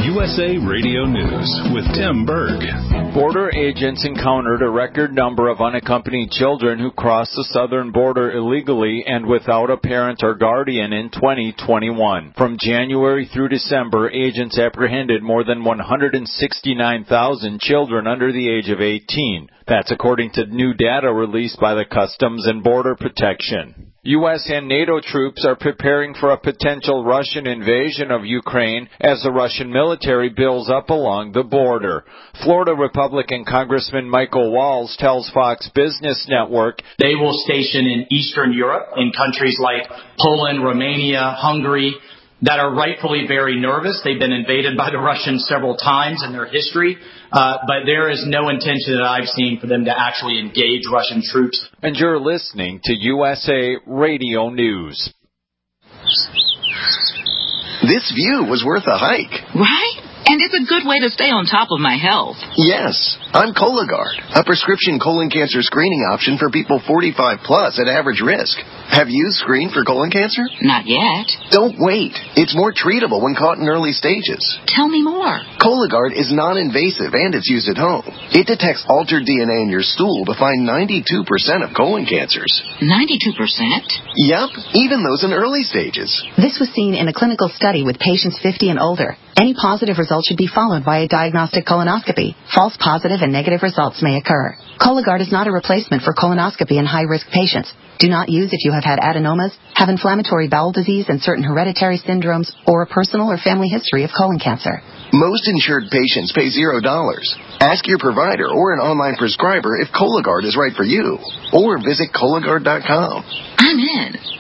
USA Radio News with Tim Berg. Border agents encountered a record number of unaccompanied children who crossed the southern border illegally and without a parent or guardian in 2021. From January through December, agents apprehended more than 169,000 children under the age of 18. That's according to new data released by the Customs and Border Protection. U.S. and NATO troops are preparing for a potential Russian invasion of Ukraine as the Russian military builds up along the border. Florida Republican Congressman Michael Walz tells Fox Business Network they will station in Eastern Europe, in countries like Poland, Romania, Hungary, that are rightfully very nervous. They've been invaded by the Russians several times in their history, but there is no intention that I've seen for them to actually engage Russian troops. And you're listening to USA Radio News. This view was worth a hike. Right? And it's a good way to stay on top of my health. Yes, I'm Cologuard, a prescription colon cancer screening option for people 45 plus at average risk. Have you screened for colon cancer? Not yet. Don't wait. It's more treatable when caught in early stages. Tell me more. Cologuard is non-invasive and it's used at home. It detects altered DNA in your stool to find 92% of colon cancers. 92%? Yep, even those in early stages. This was seen in a clinical study with patients 50 and older. Any positive result should be followed by a diagnostic colonoscopy. False positive and negative results may occur. Cologuard is not a replacement for colonoscopy in high-risk patients. Do not use if you have had adenomas, have inflammatory bowel disease and certain hereditary syndromes, or a personal or family history of colon cancer. Most insured patients pay $0. Ask your provider or an online prescriber if Cologuard is right for you, or visit Cologuard.com. I'm in.